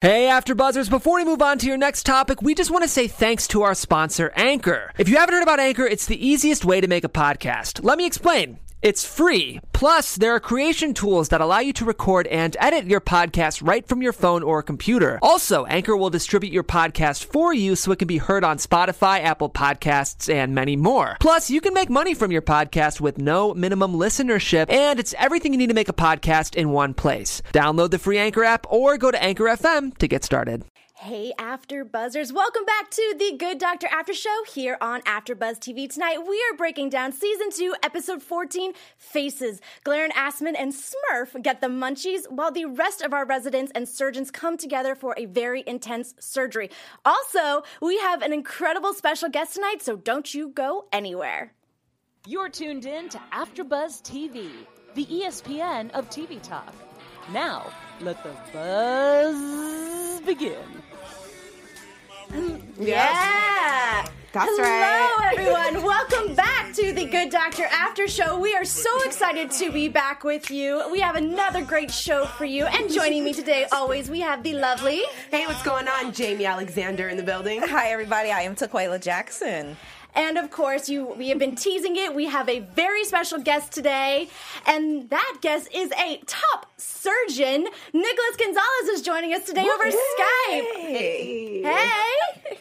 Hey, AfterBuzzers, before we move on to your next topic, we just want to say thanks to our sponsor, Anchor. If you haven't heard about Anchor, it's the easiest way to make a podcast. Let me explain. It's free. Plus, there are creation tools that allow you to record and edit your podcast right from your phone or computer. Also, Anchor will distribute your podcast for you so it can be heard on Spotify, Apple Podcasts, and many more. Plus, you can make money from your podcast with no minimum listenership, and it's everything you need to make a podcast in one place. Download the free Anchor app or go to Anchor FM to get started. Hey, AfterBuzzers. Welcome back to the Good Doctor After Show here on AfterBuzz TV. Tonight, we are breaking down Season 2, Episode 14, Faces. Glenn Assman and Smurf get the munchies while the rest of our residents and surgeons come together for a very intense surgery. Also, we have an incredible special guest tonight, so don't you go anywhere. You're tuned in to AfterBuzz TV, the ESPN of TV talk. Now, let the buzz begin. Yeah! That's right. Hello, everyone. Welcome back to the Good Doctor After Show. We are so excited to be back with you. We have another great show for you. And joining me today, always, we have the lovely... Hey, what's going on? Jamie Alexander in the building. Hi, everybody. I am Taquaila Jackson. And of course, we have been teasing it. We have a very special guest today, and that guest is a top surgeon. Nicholas Gonzalez is joining us today over Skype. Hey!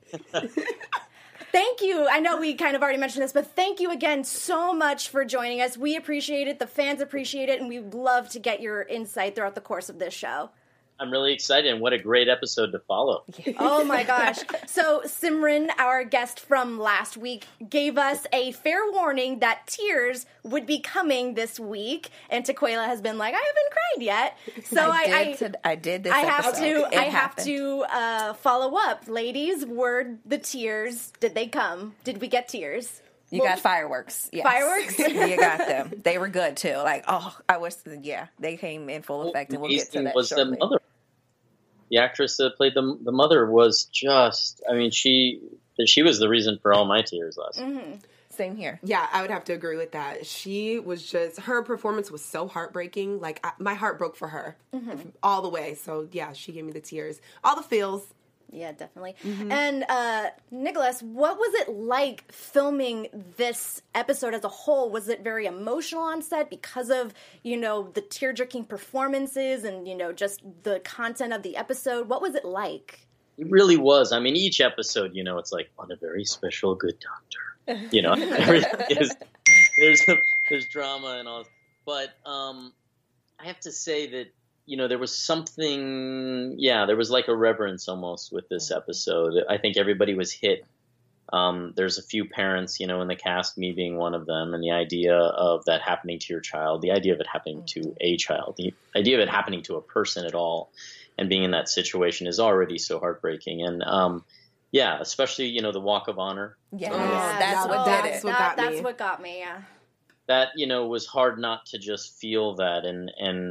Thank you. I know we kind of already mentioned this, but thank you again so much for joining us. We appreciate it. The fans appreciate it, and we'd love to get your insight throughout the course of this show. I'm really excited, and what a great episode to follow. Oh my gosh. So Simran, our guest from last week, gave us a fair warning that tears would be coming this week, and Taquaila has been like, I haven't cried yet. So I did this I episode. have to follow up. Ladies, the tears, did they come? Did we get tears? You got fireworks. Yes. Fireworks? You got them. They were good, too. Like, I wish, they came in full effect, and we'll get to that was shortly. The mother. The actress that played the mother was just, she was the reason for all my tears last night. Mm-hmm. Same here. Yeah, I would have to agree with that. She was her performance was so heartbreaking. Like, my heart broke for her all the way. So, yeah, she gave me the tears. All the feels. Yeah, definitely. Mm-hmm. And Nicholas, what was it like filming this episode as a whole? Was it very emotional on set because of, the tear-jerking performances and, just the content of the episode? What was it like? It really was. Each episode, it's like on a very special Good Doctor. Everything is, there's drama and all. But I have to say that, there was something, there was like a reverence almost with this episode. I think everybody was hit. There's a few parents, in the cast, me being one of them, and the idea of that happening to your child, the idea of it happening to a child, the idea of it happening to a person at all, and being in that situation is already so heartbreaking. And, especially, the Walk of Honor. Yeah, that's what did it. That's what got me, yeah. That, was hard not to just feel that. And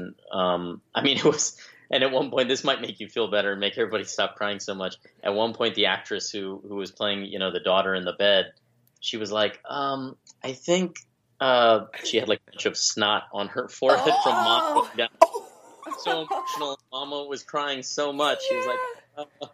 it was, and at one point, this might make you feel better and make everybody stop crying so much. At one point, the actress who was playing, the daughter in the bed, she was like, I think she had like a bunch of snot on her forehead from Mom going down. So emotional. Mama was crying so much. She was like,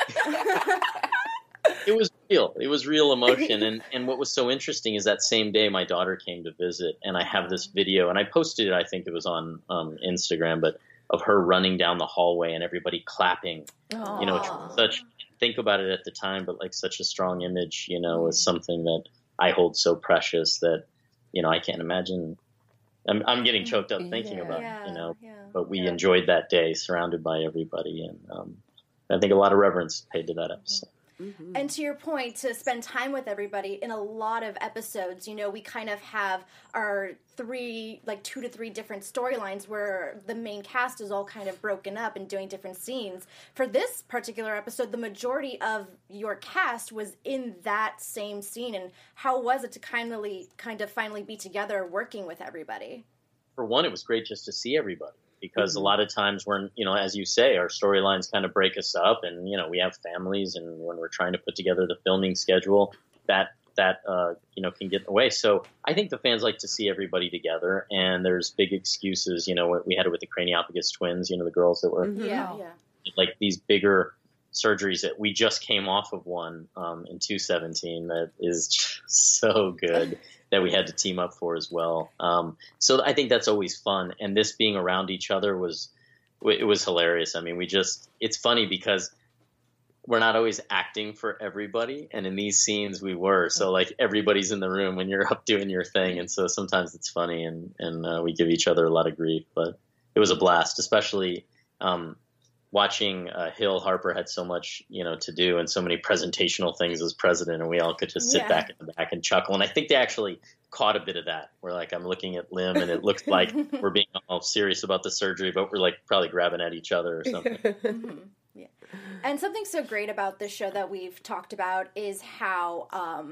It was real. It was real emotion. And what was so interesting is that same day my daughter came to visit, and I have this video, and I posted it, I think it was on Instagram, but of her running down the hallway and everybody clapping. Think about it at the time, but like such a strong image, was something that I hold so precious that, I can't imagine. I'm getting choked up thinking about it, but we enjoyed that day surrounded by everybody. And I think a lot of reverence paid to that episode. Mm-hmm. And to your point, to spend time with everybody in a lot of episodes, we kind of have our 2 to 3 different storylines where the main cast is all kind of broken up and doing different scenes. For this particular episode, the majority of your cast was in that same scene. And how was it to kind of finally be together working with everybody? For one, it was great just to see everybody. Because a lot of times when, as you say, our storylines kind of break us up and, we have families, and when we're trying to put together the filming schedule, that can get in the way. So I think the fans like to see everybody together, and there's big excuses. We had it with the Craniopagus twins, the girls that were. Yeah. like these bigger surgeries that we just came off of one in 217 that is just so good that we had to team up for as well. So I think that's always fun. And this being around each other was hilarious. I mean, it's funny because we're not always acting for everybody. And in these scenes we were, so like everybody's in the room when you're up doing your thing. And so sometimes it's funny and we give each other a lot of grief, but it was a blast, especially, watching Hill. Harper had so much, to do and so many presentational things as president, and we all could just sit back in the back and chuckle. And I think they actually caught a bit of that. Where like I'm looking at Lim, and it looks like we're being all serious about the surgery, but we're like probably grabbing at each other or something. Mm-hmm. Yeah. And something so great about this show that we've talked about is how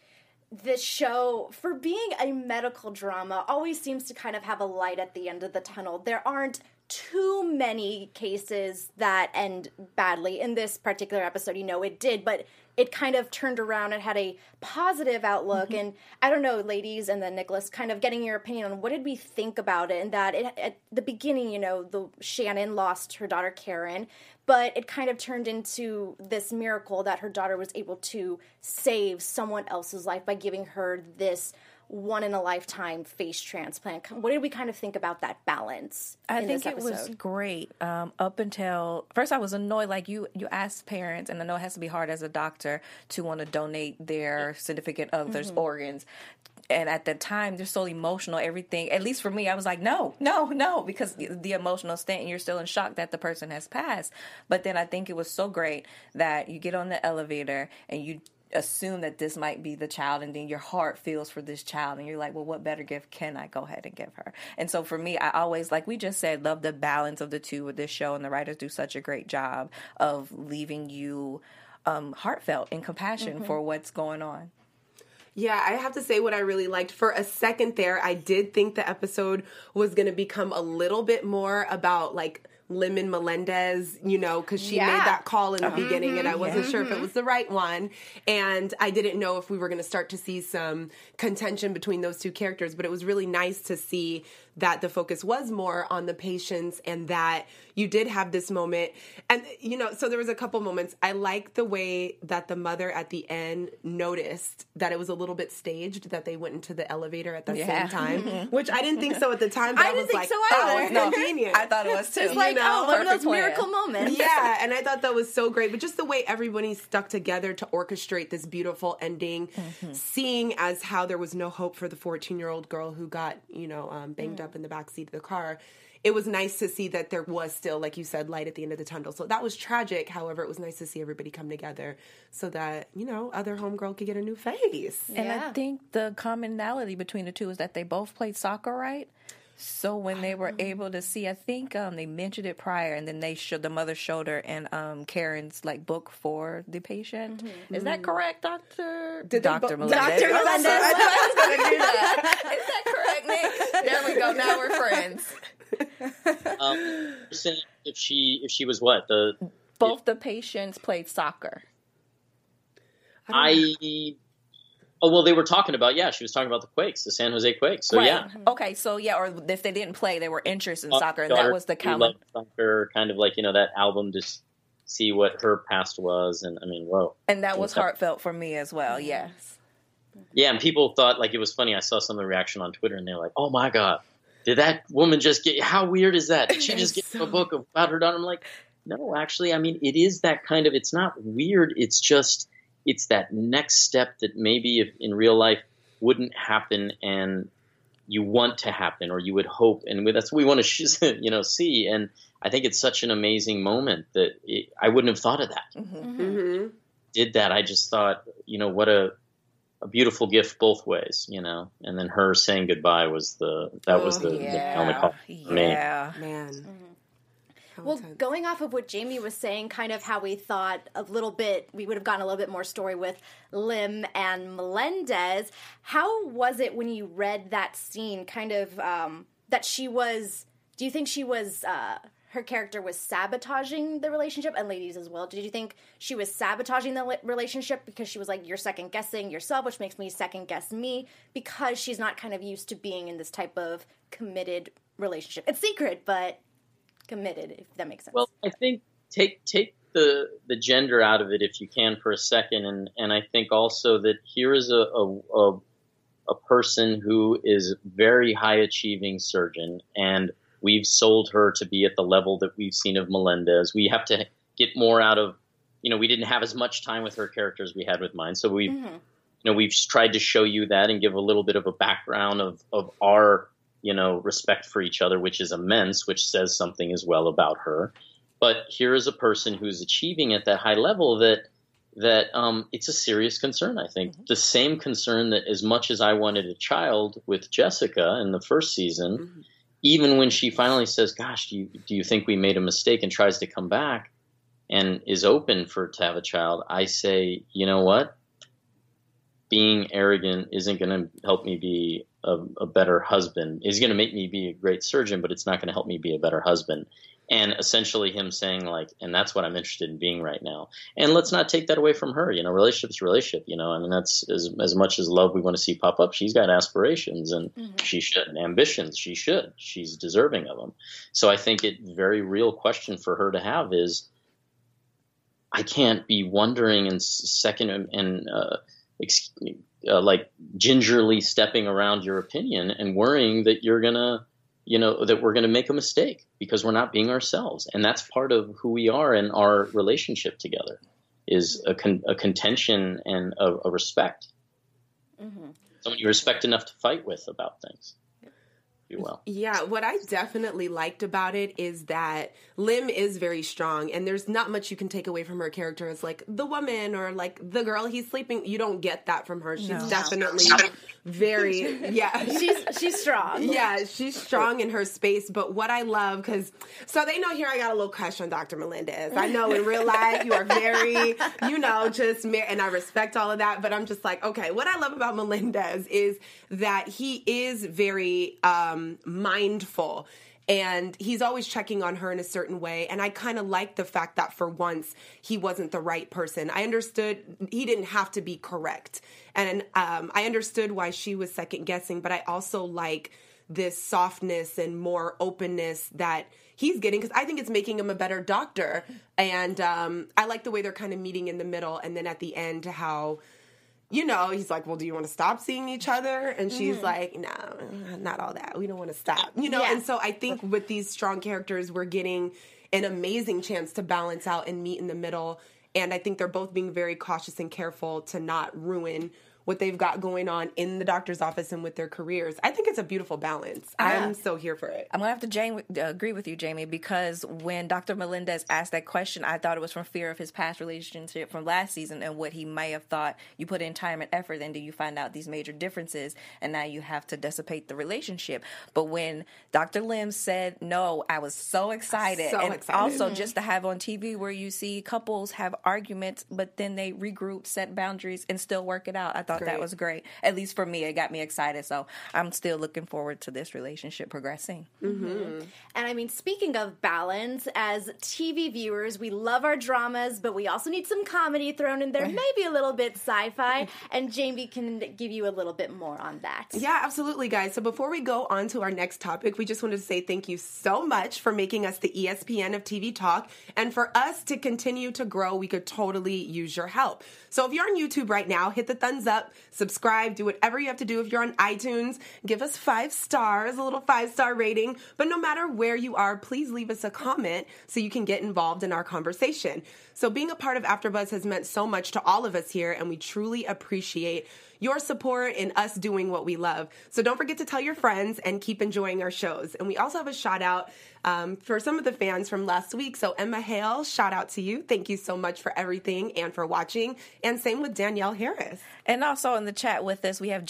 this show, for being a medical drama, always seems to kind of have a light at the end of the tunnel. There aren't too many cases that end badly. In this particular episode, it did, but it kind of turned around and had a positive outlook. Mm-hmm. And I don't know, ladies, and then Nicholas, kind of getting your opinion on what did we think about it, and that at the beginning, the Shannon lost her daughter Karen, but it kind of turned into this miracle that her daughter was able to save someone else's life by giving her this one-in-a-lifetime face transplant. What did we kind of think about that balance? I think it was great up until first. I was annoyed. Like you ask parents, and I know it has to be hard as a doctor to want to donate their significant other's organs. And at the time, they're so emotional. Everything, at least for me, I was like, no, because the emotional state, and you're still in shock that the person has passed. But then I think it was so great that you get on the elevator and you assume that this might be the child, and then your heart feels for this child, and you're like, well, what better gift can I go ahead and give her? And so for me, I always, like we just said, love the balance of the two with this show, and the writers do such a great job of leaving you heartfelt and compassion for what's going on. Yeah, I have to say what I really liked. For a second there, I did think the episode was going to become a little bit more about like Lim Melendez, because she made that call in the beginning, and I wasn't sure if it was the right one. And I didn't know if we were going to start to see some contention between those two characters, but it was really nice to see that the focus was more on the patients, and that you did have this moment. And, so there was a couple moments. I like the way that the mother at the end noticed that it was a little bit staged, that they went into the elevator at the same time, which I didn't think so at the time, but I didn't think so either. That was convenient. I thought it was too. It's like, one of those miracle moments. Yeah, and I thought that was so great. But just the way everybody stuck together to orchestrate this beautiful ending, seeing as how there was no hope for the 14-year-old girl who got, banged up in the backseat of the car. It was nice to see that there was still, like you said, light at the end of the tunnel. So that was tragic. However, it was nice to see everybody come together so that, other homegirl could get a new face. And I think the commonality between the two is that they both played soccer, right? So when they were able to see, I think they mentioned it prior, and then the mother showed her and Karen's like book for the patient. Is that correct, Dr. Dr. Melendez? Dr. Melendez. I was going to do that. Is that correct, Nick? There we go. Now we're friends. If she was what? Both the patients played soccer. Oh, well, they were talking about, she was talking about the Quakes, the San Jose Quakes. So, right. Okay, so, or if they didn't play, they were interested in soccer, and that was the common. Soccer, kind of like, that album to see what her past was, and I mean, whoa. And that was heartfelt for me as well, yes. Yeah, and people thought, like, it was funny. I saw some of the reaction on Twitter, and they were like, oh, my God, did that woman just how weird is that? Did she just get a book about her daughter? I'm like, no, actually, I mean, it is that kind of, it's not weird, it's just, it's that next step that maybe if in real life wouldn't happen and you want to happen, or you would hope. And that's what we want to, see. And I think it's such an amazing moment that I wouldn't have thought of that. Did that. I just thought, what a beautiful gift both ways, and then her saying goodbye was the helmet call for me. Yeah, man. Well, going off of what Jamie was saying, kind of how we thought a little bit, we would have gotten a little bit more story with Lim and Melendez. How was it when you read that scene, kind of, that she was, do you think she was, her character was sabotaging the relationship, and ladies as well? Did you think she was sabotaging the relationship because she was like, you're second guessing yourself, which makes me second guess me, because she's not kind of used to being in this type of committed relationship? It's secret, but committed, if that makes sense. Well, I think take the gender out of it if you can for a second, and I think also that here is a person who is very high achieving surgeon, and we've sold her to be at the level that we've seen of Melendez. We have to get more out of, we didn't have as much time with her character as we had with mine, so we've tried to show you that and give a little bit of a background of our respect for each other, which is immense, which says something as well about her. But here is a person who's achieving at that high level that it's a serious concern, I think. The same concern that as much as I wanted a child with Jessica in the first season, even when she finally says, gosh, do you think we made a mistake, and tries to come back and is open to have a child, I say, you know what? Being arrogant isn't going to help me be a better husband. It's going to make me be a great surgeon, but it's not going to help me be a better husband. And essentially him saying and that's what I'm interested in being right now. And let's not take that away from her. Relationship's a relationship, I mean, that's as much as love we want to see pop up. She's got aspirations, and she should, and ambitions. She should. She's deserving of them. So I think very real question for her to have is, I can't be wondering and second and gingerly stepping around your opinion and worrying that you're going to, that we're going to make a mistake because we're not being ourselves. And that's part of who we are in our relationship together, is a contention and a respect. Someone you respect enough to fight with about things. Well. Yeah, what I definitely liked about it is that Lim is very strong, and there's not much you can take away from her character as the woman or the girl he's sleeping. You don't get that from her. She's definitely very, she's strong. Yeah, she's strong in her space. But what I love, so they know here I got a little crush on Dr. Melendez. I know in real life you are very, just and I respect all of that. But I'm just okay, what I love about Melendez is that he is very mindful, and he's always checking on her in a certain way. And I kind of like the fact that for once he wasn't the right person. I understood he didn't have to be correct, and I understood why she was second guessing, but I also like this softness and more openness that he's getting, because I think it's making him a better doctor. And I like the way they're kind of meeting in the middle, and then at the end how he's like, well, do you want to stop seeing each other? And she's like, no, not all that. We don't want to stop, And so I think with these strong characters, we're getting an amazing chance to balance out and meet in the middle. And I think they're both being very cautious and careful to not ruin what they've got going on in the doctor's office and with their careers. I think it's a beautiful balance. I'm so here for it. I'm going to have to agree with you, Jamie, because when Dr. Melendez asked that question, I thought it was from fear of his past relationship from last season and what he may have thought. You put in time and effort, and then you find out these major differences, and now you have to dissipate the relationship. But when Dr. Lim said no, I was so excited. Also just to have on TV where you see couples have arguments, but then they regroup, set boundaries, and still work it out. I thought that was great. At least for me, it got me excited. So I'm still looking forward to this relationship progressing. And I mean, speaking of balance, as TV viewers, we love our dramas, but we also need some comedy thrown in there, maybe a little bit sci-fi. And Jamie can give you a little bit more on that. Yeah, absolutely, guys. So before we go on to our next topic, we just wanted to say thank you so much for making us the ESPN of TV Talk. And for us to continue to grow, we could totally use your help. So if you're on YouTube right now, hit the thumbs up, subscribe, do whatever you have to do. If you're on iTunes, give us 5 stars, a little 5-star rating. But no matter where you are, please leave us a comment so you can get involved in our conversation. So being a part of AfterBuzz has meant so much to all of us here, and we truly appreciate your support in us doing what we love. So don't forget to tell your friends and keep enjoying our shows. And we also have a shout out for some of the fans from last week. So Emma Hale, shout out to you. Thank you so much for everything and for watching. And same with Danielle Harris. And also in the chat with us, we have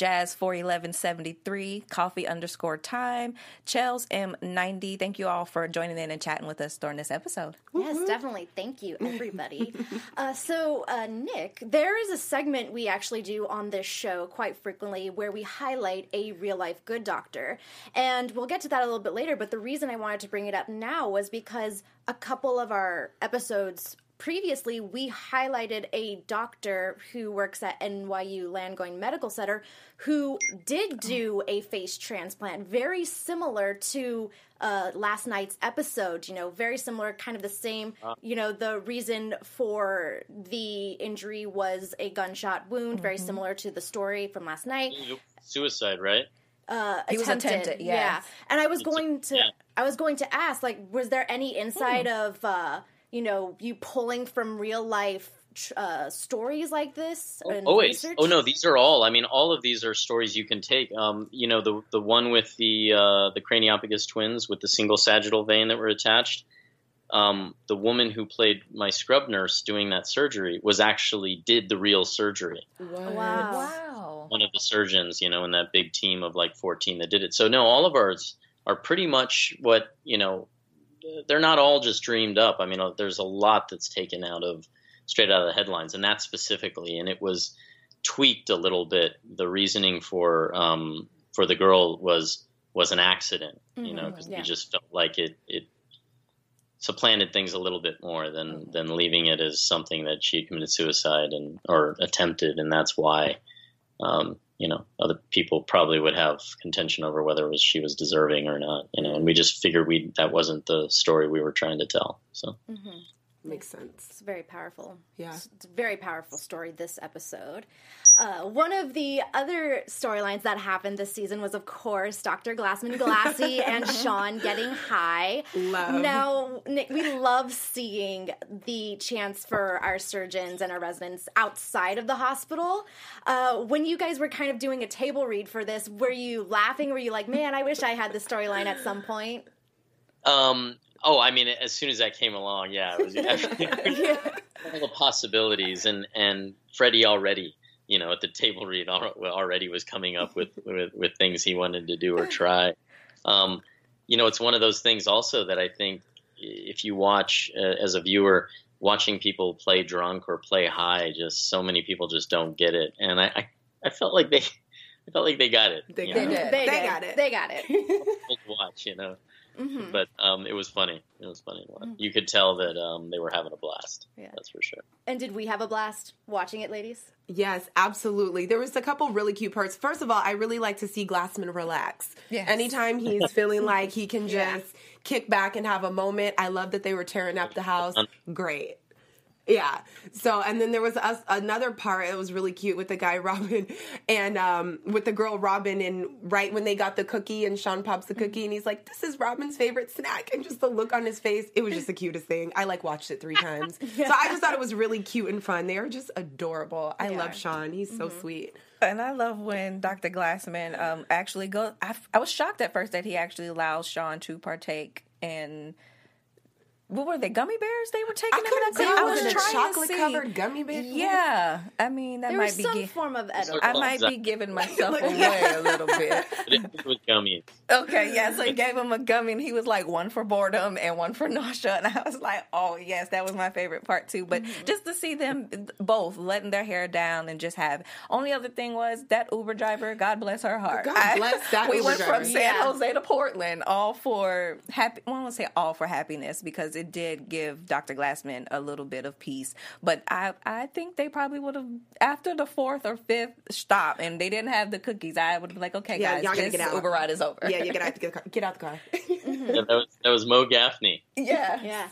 Jazz41173, Coffee_time, Chels M90. Thank you all for joining in and chatting with us during this episode. Yes, definitely. Thank you, everybody. So, Nick, there is a segment we actually do on this show quite frequently where we highlight a real-life good doctor. And we'll get to that a little bit later, but the reason I wanted to bring it up now was because a couple of our episodes previously we highlighted a doctor who works at NYU Langone Medical Center who did do a face transplant, very similar to last night's episode, very similar, kind of the same, the reason for the injury was a gunshot wound, very similar to the story from last night. Suicide, right? He was attempted, yeah. And I was going to ask, like, was there any insight of, you pulling from real life stories like this? Always. Research? Oh no, these are all. I mean, all of these are stories you can take. The one with the Craniopagus twins with the single sagittal vein that were attached. The woman who played my scrub nurse doing that surgery did the real surgery. Wow. One of the surgeons, in that big team of like 14 that did it. So no, all of ours are pretty much what, they're not all just dreamed up. I mean, there's a lot that's taken straight out of the headlines, and that specifically, and it was tweaked a little bit. The reasoning for the girl was an accident, because we just felt like it supplanted things a little bit more than leaving it as something that she committed suicide or attempted, and that's why other people probably would have contention over whether she was deserving or not, and we just figured that wasn't the story we were trying to tell. So. Mm-hmm. Makes sense. It's very powerful. Yeah. It's a very powerful story, this episode. One of the other storylines that happened this season was, of course, Dr. Glassman Glassy and Sean getting high. Love. Now, Nick, we love seeing the chance for our surgeons and our residents outside of the hospital. When you guys were kind of doing a table read for this, were you laughing? Were you like, man, I wish I had this storyline at some point? Oh, I mean, as soon as that came along, yeah, it was all the possibilities, and Freddie already, at the table read already was coming up with things he wanted to do or try. It's one of those things also that I think if you watch as a viewer, watching people play drunk or play high, just so many people just don't get it, and I felt like they got it. They got it. They got it. We'll watch, Mm-hmm. But it was funny. You could tell that they were having a blast. Yeah. That's for sure. And did we have a blast watching it, ladies? Yes, absolutely. There was a couple really cute parts. First of all, I really like to see Glassman relax. Yes. Anytime he's feeling like he can just kick back and have a moment. I love that they were tearing up the house. Great. Yeah. So, and then there was another part. It was really cute with the guy Robin and with the girl Robin. And right when they got the cookie and Sean pops the cookie and he's like, "This is Robin's favorite snack," and just the look on his face, it was just the cutest thing. I watched it 3 times. So I just thought it was really cute and fun. They are just adorable. I love Sean. He's so sweet. And I love when Dr. Glassman actually goes. I was shocked at first that he actually allows Sean to partake in. What were they, gummy bears they were taking? I was trying chocolate-covered gummy bears. Yeah. I mean, that might be... some form of edible. I might be giving myself away a little bit. It was gummies. Okay, yeah, so he gave him a gummy, and he was like, one for boredom and one for nausea. And I was like, oh, yes, that was my favorite part, too. But just to see them both letting their hair down and just have... Only other thing was that Uber driver, God bless her heart. God bless that We Uber went driver. from San Jose to Portland, all for happy... Well, I don't want to say all for happiness, because it did give Dr. Glassman a little bit of peace. But I think they probably would have, after the 4th or 5th stop, and they didn't have the cookies, I would have been like, okay, guys, this Uber ride is over. Yeah, you get out the car. Yeah, that was Mo Gaffney. Yeah.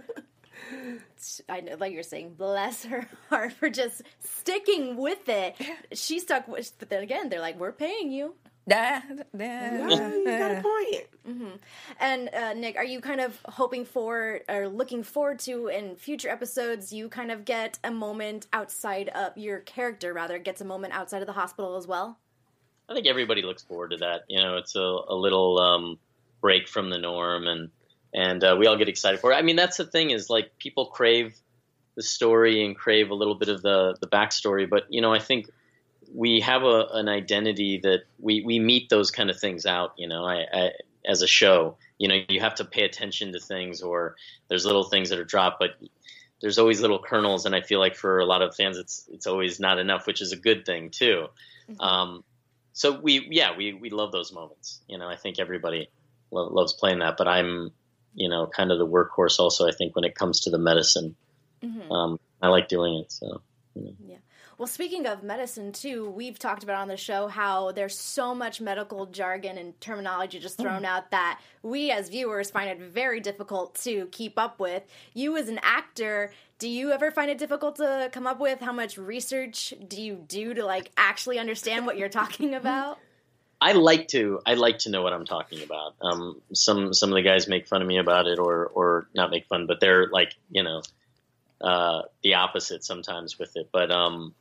I know, like you're saying, bless her heart for just sticking with it. She stuck with, but then again, they're like, we're paying you. Yeah, you got a point. Mm-hmm. And Nick, are you kind of hoping for or looking forward to in future episodes you kind of get a moment outside of your character, rather gets a moment outside of the hospital as well? I think everybody looks forward to that. It's a little break from the norm, and we all get excited for it. I mean, that's the thing is, like, people crave the story and crave a little bit of the backstory, but I think we have an identity that we meet those kind of things out, I as a show, you have to pay attention to things, or there's little things that are dropped, but there's always little kernels. And I feel like for a lot of fans, it's always not enough, which is a good thing too. Mm-hmm. So we love those moments. I think everybody loves playing that, but I'm, kind of the workhorse also, I think, when it comes to the medicine I like doing it. So, Yeah. Well, speaking of medicine, too, we've talked about on the show how there's so much medical jargon and terminology just thrown out that we as viewers find it very difficult to keep up with. You as an actor, do you ever find it difficult to come up with? How much research do you do to, like, actually understand what you're talking about? I like to know what I'm talking about. Some of the guys make fun of me about it, or not make fun, but they're like, the opposite sometimes with it. But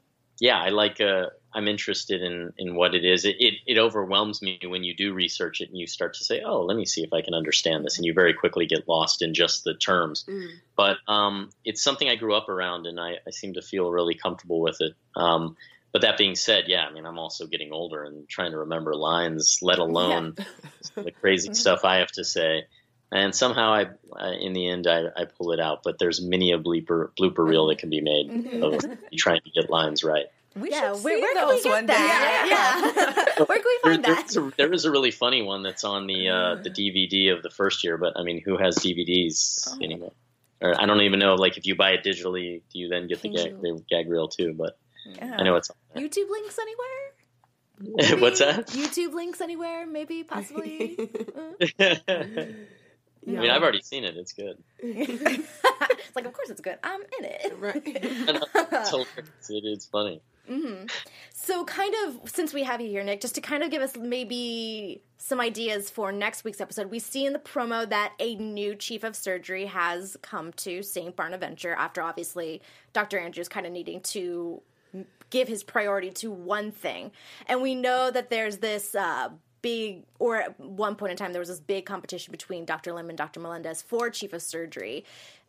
I'm interested in what it is. It overwhelms me when you do research it and you start to say, oh, let me see if I can understand this, and you very quickly get lost in just the terms. But it's something I grew up around, and I seem to feel really comfortable with it. But that being said, I'm also getting older and trying to remember lines, let alone the crazy stuff I have to say. And somehow in the end, I pull it out. But there's many a blooper reel that can be made of trying to get lines right. We should see where those can we get one day. that? Where can we find that? There is a really funny one that's on the DVD of the first year. But I mean, who has DVDs anymore? Or I don't even know. Like, if you buy it digitally, do you then get the gag reel too? But I know it's on there. YouTube links anywhere? Maybe? What's that? YouTube links anywhere? Maybe, possibly. I mean, I've already seen it. It's good. It's like, of course it's good. I'm in it. Right. It's hilarious. It's funny. So kind of, since we have you here, Nick, just to kind of give us maybe some ideas for next week's episode, we see in the promo that a new chief of surgery has come to St. Bonaventure after, obviously, Dr. Andrews kind of needing to give his priority to one thing. And we know that there's this or at one point in time, there was this big competition between Dr. Lim and Dr. Melendez for chief of surgery.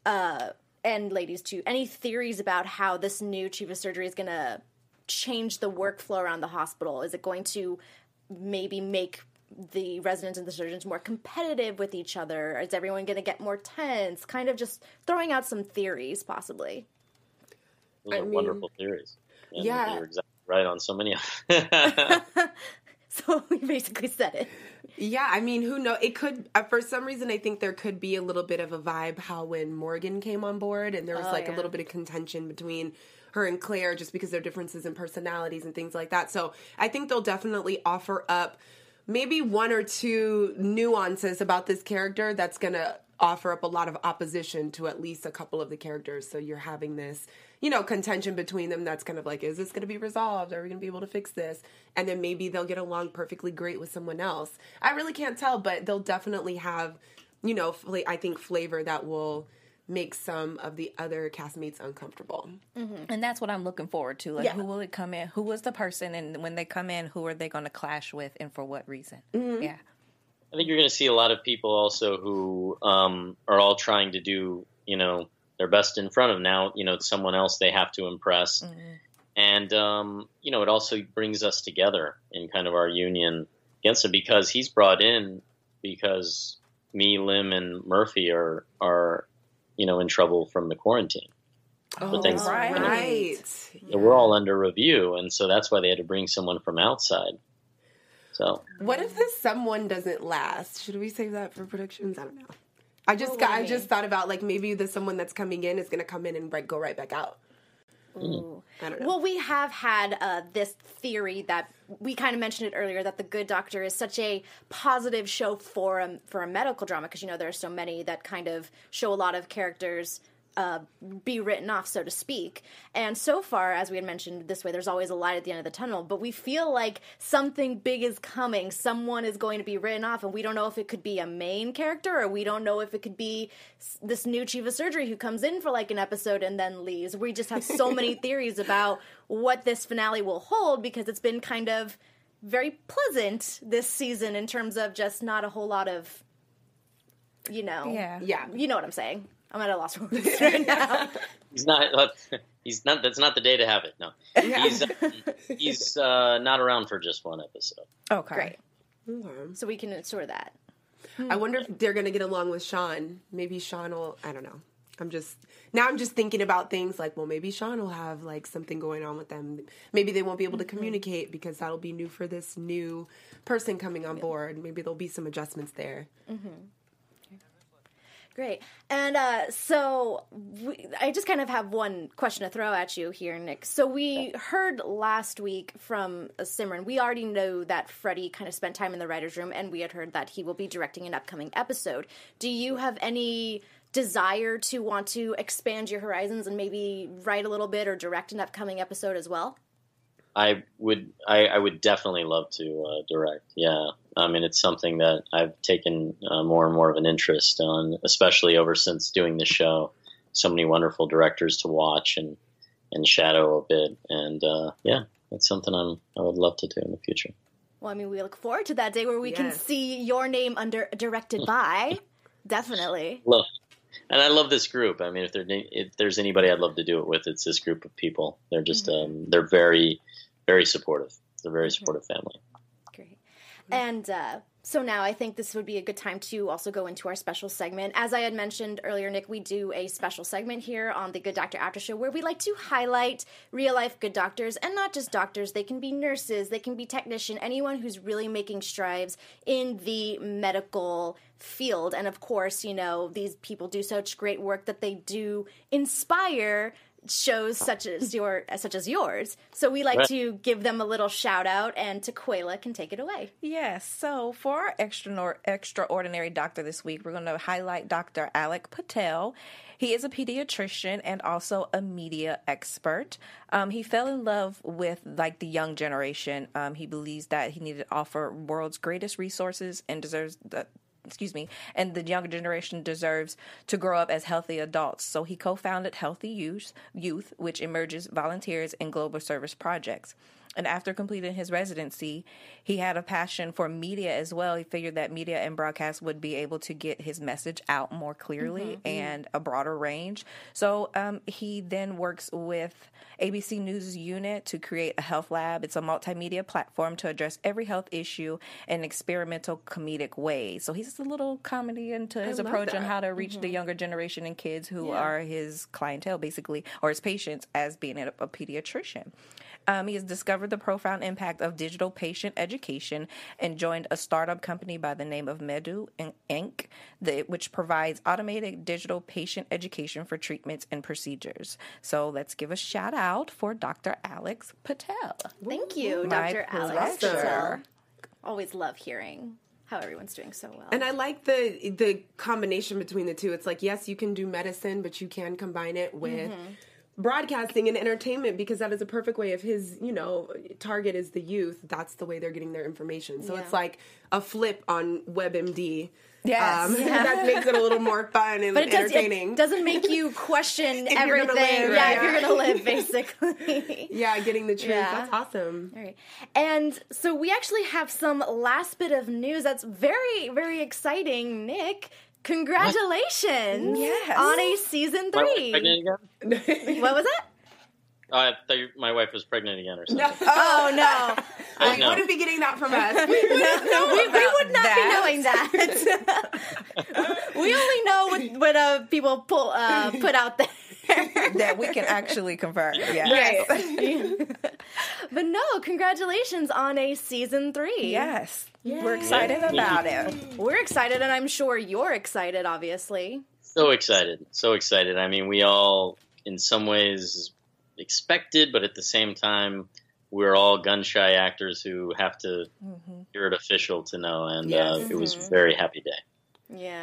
And ladies, too, any theories about how this new chief of surgery is going to change the workflow around the hospital? Is it going to maybe make the residents and the surgeons more competitive with each other? Is everyone going to get more tense? Kind of just throwing out some theories, possibly. Those are wonderful theories. And yeah. You're exactly right on so many of them. So we basically said it. Yeah, I mean, who knows? It could, for some reason, I think there could be a little bit of a vibe how when Morgan came on board and there was a little bit of contention between her and Claire just because their differences in personalities and things like that. So I think they'll definitely offer up maybe one or two nuances about this character that's going to offer up a lot of opposition to at least a couple of the characters. So you're having this, contention between them that's kind of like, is this going to be resolved? Are we going to be able to fix this? And then maybe they'll get along perfectly great with someone else. I really can't tell, but they'll definitely have, I think flavor that will make some of the other castmates uncomfortable. Mm-hmm. And that's what I'm looking forward to. Like, who will it come in? Who was the person? And when they come in, who are they going to clash with and for what reason? Mm-hmm. Yeah. I think you're going to see a lot of people also who are all trying to do, their best in front of now, someone else they have to impress. Mm-hmm. And, it also brings us together in kind of our union against it because he's brought in because me, Lim, and Murphy are in trouble from the quarantine. Oh, things, right. So we're all under review. And so that's why they had to bring someone from outside. So what if this someone doesn't last? Should we save that for predictions? I don't know. I just thought about like maybe the someone that's coming in is going to come in and go right back out. Ooh. I don't know. Well, we have had this theory that we kind of mentioned it earlier that The Good Doctor is such a positive show for a medical drama because there are so many that kind of show a lot of characters be written off, so to speak. And so far, as we had mentioned this way, there's always a light at the end of the tunnel, but we feel like something big is coming. Someone is going to be written off, and we don't know if it could be a main character, or we don't know if it could be this new chief of surgery who comes in for like an episode and then leaves. We just have so many theories about what this finale will hold because it's been kind of very pleasant this season in terms of just not a whole lot of, Yeah. You know what I'm saying. I'm at a loss for words right now. He's not. That's not the day to have it. No, he's not around for just one episode. Okay, great. Okay. So we can ensure that. I wonder if they're going to get along with Sean. Maybe Sean will. I don't know. I'm just thinking about things like, well, maybe Sean will have like something going on with them. Maybe they won't be able to communicate because that'll be new for this new person coming on board. Maybe there'll be some adjustments there. Mm-hmm. Great. And I just kind of have one question to throw at you here, Nick. So we heard last week from Simran, we already know that Freddie kind of spent time in the writer's room, and we had heard that he will be directing an upcoming episode. Do you have any desire to want to expand your horizons and maybe write a little bit or direct an upcoming episode as well? I would definitely love to direct. Yeah, I mean, it's something that I've taken more and more of an interest on, especially ever since doing the show. So many wonderful directors to watch and shadow a bit, and yeah, it's something I would love to do in the future. Well, I mean, we look forward to that day where we can see your name under directed by. Definitely. Look, and I love this group. I mean, if there's anybody I'd love to do it with, it's this group of people. They're just they're very, very supportive. It's a very supportive family. Great. And so now I think this would be a good time to also go into our special segment. As I had mentioned earlier, Nick, we do a special segment here on the Good Doctor After Show where we like to highlight real-life good doctors, and not just doctors. They can be nurses, they can be technician, anyone who's really making strides in the medical field. And of course, you know, these people do such great work that they do inspire shows such as yours. So we like to give them a little shout out, and Tequila can take it away. Yes. So for our extraordinary doctor this week, we're going to highlight Dr. Alec Patel. He is a pediatrician and also a media expert. He fell in love with the young generation. He believes that he needed to offer world's greatest resources and deserves and the younger generation deserves to grow up as healthy adults. So he co-founded Healthy Youth, which emerges volunteers in global service projects. And after completing his residency, he had a passion for media as well. He figured that media and broadcast would be able to get his message out more clearly and a broader range. So he then works with ABC News Unit to create a health lab. It's a multimedia platform to address every health issue in experimental comedic ways. So he's a little comedy into his approach on how to reach the younger generation and kids who are his clientele, basically, or his patients, as being a pediatrician. He has discovered the profound impact of digital patient education and joined a startup company by the name of Medu Inc., which provides automated digital patient education for treatments and procedures. So let's give a shout out for Dr. Alex Patel. Thank you, Dr. Alex Patel. Always love hearing how everyone's doing so well. And I like the combination between the two. It's like, yes, you can do medicine, but you can combine it with broadcasting and entertainment, because that is a perfect way of his, target is the youth. That's the way they're getting their information. So it's like a flip on WebMD. Yes. That makes it a little more fun and entertaining. It doesn't make you question if everything. You're gonna live, if you're going to live, basically. Getting the truth. Yeah. That's awesome. All right. And so we actually have some last bit of news that's very, very exciting, Nick. Congratulations on a season 3. Pregnant again? What was that? I thought my wife was pregnant again or something. No. Oh, no. You wouldn't be getting that from us. We would not be knowing that. We only know what people put out there. That we can actually confirm. Yes. But no, congratulations on a season 3. Yes. Yay. We're excited about it. We're excited, and I'm sure you're excited, obviously. So excited. So excited. I mean, we all, in some ways, expected, but at the same time, we're all gun-shy actors who have to hear it official to know, and it was a very happy day. Yeah.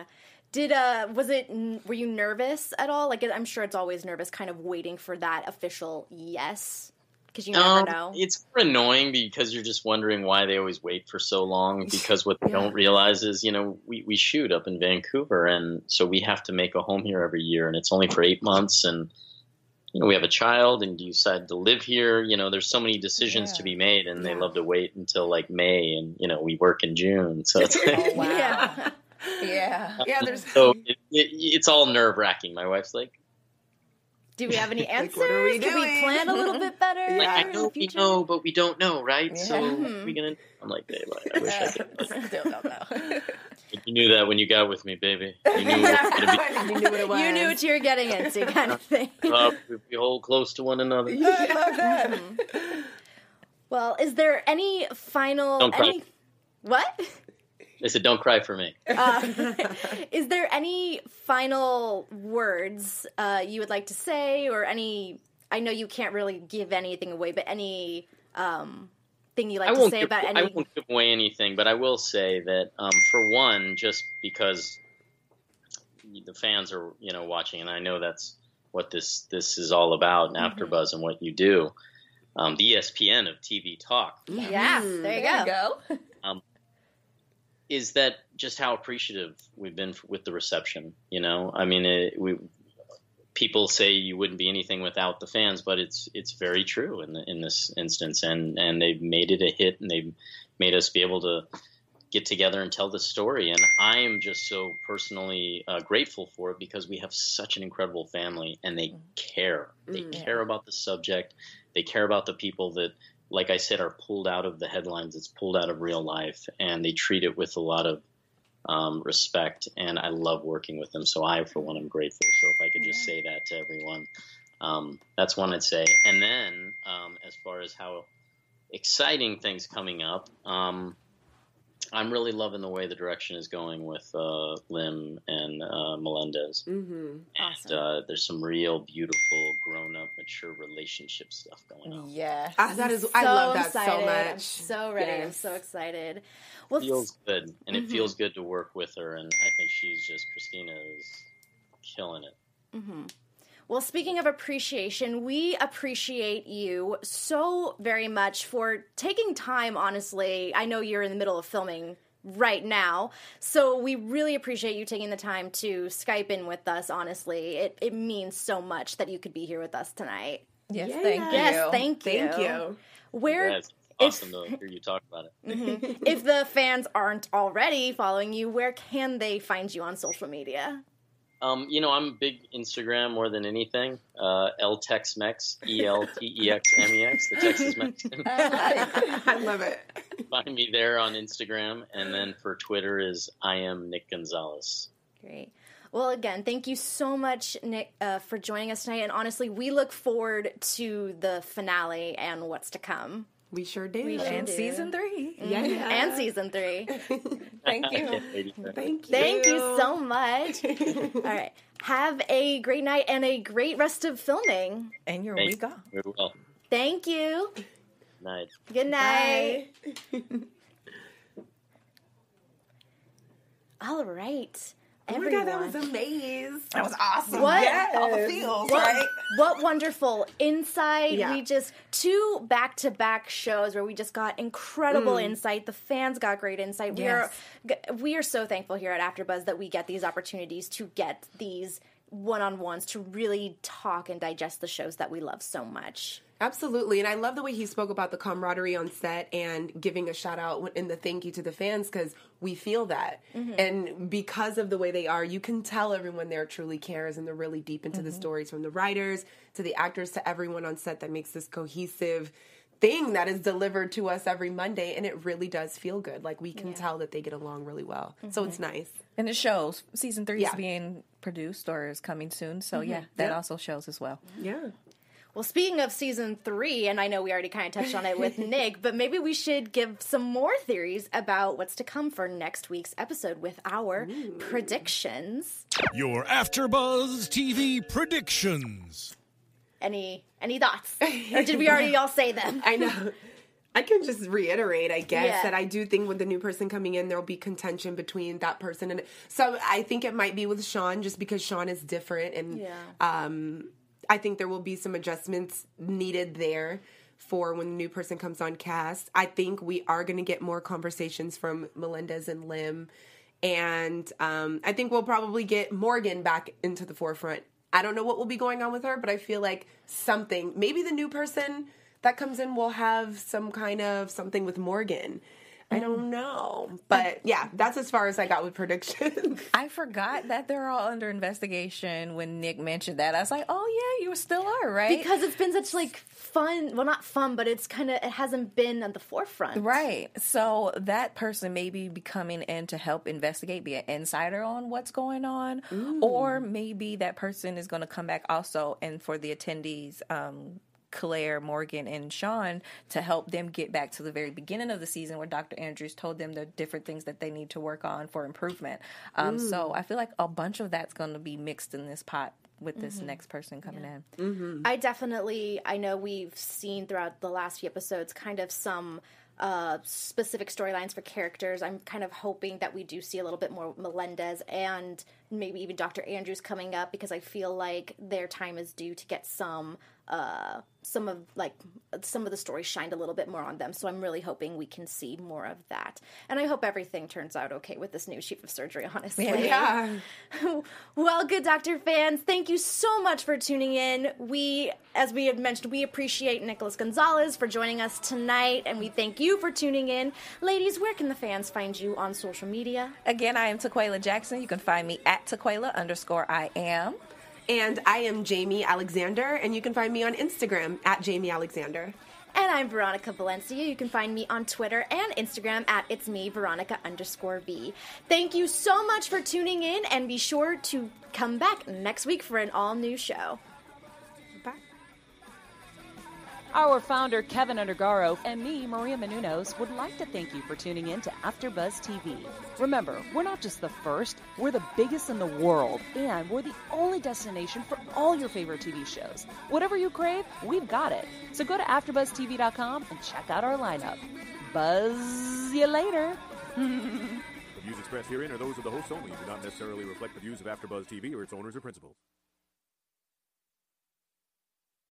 Were you nervous at all? Like, I'm sure it's always nervous kind of waiting for that official yes, because you never know. It's annoying because you're just wondering why they always wait for so long, because what they don't realize is, we shoot up in Vancouver, and so we have to make a home here every year, and it's only for 8 months, and we have a child, and do you decide to live here? There's so many decisions to be made, and they love to wait until like May, and we work in June, so it's oh, wow. Yeah. So it's all nerve-wracking. My wife's like, do we have any answers? What are we doing? Can we plan a little bit better? I know we know, but we don't know, right? Yeah. So what are we gonna? I'm like, babe, I wish I could. Still don't know. You knew that when you got with me, baby. You knew what it was gonna be. You knew what it was. You knew what you were getting into, kind of thing. We hold close to one another. I love that. Well, is there any final? Don't cry. What? They said, "Don't cry for me." Is there any final words you would like to say, or any? I know you can't really give anything away, but any thing you like to say about any? I won't give away anything, but I will say that for one, just because the fans are watching, and I know that's what this is all about, and AfterBuzz and what you do. The ESPN of TV talk. Yeah, there you go. Is that just how appreciative we've been with the reception? I mean, people say you wouldn't be anything without the fans, but it's very true in this instance, and they've made it a hit, and they've made us be able to get together and tell the story. And I am just so personally grateful for it, because we have such an incredible family, and they care. They care about the subject. They care about the people that, like I said, are pulled out of the headlines. It's pulled out of real life, and they treat it with a lot of respect. And I love working with them. So I, for one, am grateful. So if I could just say that to everyone, that's one I'd say. And then as far as how exciting things coming up, I'm really loving the way the direction is going with Lim and Melendez. Awesome. And there's some real beautiful, grown-up, mature relationship stuff going on. Yeah. That is, I love that excited. so much. I'm so ready. Yes. I'm so excited. Well, it feels good, and it feels good to work with her, and I think Christina is killing it. Well, speaking of appreciation, we appreciate you so very much for taking time, honestly. I know you're in the middle of filming right now, so we really appreciate you taking the time to Skype in with us, honestly. It means so much that you could be here with us tonight. Yes, Yeah. thank you. Yes, thank you. Thank you. Where... Yeah, it's awesome to hear you talk about it. If the fans aren't already following you, where can they find you on social media? I'm a big Instagram more than anything. LTexMex, ELTEXMEX, the Texas Mexican. I love it. Find me there on Instagram, and then for Twitter is I am Nick Gonzalez. Great. Well, again, thank you so much, Nick, for joining us tonight. And honestly, we look forward to the finale and what's to come. We sure do. And season 3. Yeah. And season 3. Thank you. Thank you. Thank you so much. All right. Have a great night and a great rest of filming. And your Thank week off. you. Very well. Thank you. Night. Good night. Bye. All right. Oh my God, that was amazing. That was awesome. What? Yeah, all the feels, right? What wonderful insight. Yeah. We just 2 back-to-back shows where we just got incredible insight. The fans got great insight. Yes. We are so thankful here at AfterBuzz that we get these opportunities to get these one-on-ones to really talk and digest the shows that we love so much. Absolutely. And I love the way he spoke about the camaraderie on set and giving a shout out in the thank you to the fans, because we feel that. And because of the way they are, you can tell everyone there truly cares, and they're really deep into the stories, from the writers to the actors to everyone on set, that makes this cohesive thing that is delivered to us every Monday. And it really does feel good. Like, we can tell that they get along really well. So it's nice. And it shows. Season 3 is being produced or is coming soon. So, that also shows as well. Yeah. Well, speaking of season 3, and I know we already kind of touched on it with Nick, but maybe we should give some more theories about what's to come for next week's episode with our predictions. Your AfterBuzz TV predictions. Any thoughts? Or did we already all say them? I know. I can just reiterate, I guess, Yeah. that I do think with the new person coming in, there'll be contention between that person. And so I think it might be with Sean, just because Sean is different. And I think there will be some adjustments needed there for when the new person comes on cast. I think we are going to get more conversations from Melendez and Lim. And I think we'll probably get Morgan back into the forefront. I don't know what will be going on with her, but I feel like something, maybe the new person that comes in will have some kind of something with Morgan. I don't know. But yeah, that's as far as I got with predictions. I forgot that they're all under investigation when Nick mentioned that. I was like, oh, yeah, you still are, right? Because it's been such, like, fun. Well, not fun, but it's kind of, it hasn't been at the forefront. Right. So that person may be coming in to help investigate, be an insider on what's going on. Or maybe that person is going to come back also and for the attendees Claire, Morgan, and Sean to help them get back to the very beginning of the season where Dr. Andrews told them the different things that they need to work on for improvement. So I feel like a bunch of that's going to be mixed in this pot with this next person coming in. I know we've seen throughout the last few episodes kind of some specific storylines for characters. I'm kind of hoping that we do see a little bit more Melendez and maybe even Dr. Andrews coming up, because I feel like their time is due to get some of the stories shined a little bit more on them. So I'm really hoping we can see more of that. And I hope everything turns out okay with this new chief of surgery, honestly. Yeah. Well, Good Doctor fans, thank you so much for tuning in. As we had mentioned, we appreciate Nicholas Gonzalez for joining us tonight, and we thank you for tuning in. Ladies, where can the fans find you on social media? Again, I am Taquaila Jackson. You can find me at Taquaila_I am. And I am Jamie Alexander, and you can find me on Instagram at Jamie Alexander. And I'm Veronica Valencia. You can find me on Twitter and Instagram at itsmeveronica_V. Thank you so much for tuning in, and be sure to come back next week for an all-new show. Bye. Our founder, Kevin Undergaro, and me, Maria Menounos, would like to thank you for tuning in to AfterBuzz TV. Remember, we're not just the first, we're the biggest in the world, and we're the only destination for all your favorite TV shows. Whatever you crave, we've got it. So go to AfterBuzzTV.com and check out our lineup. Buzz you later. The views expressed herein are those of the hosts only and do not necessarily reflect the views of AfterBuzz TV or its owners or principals.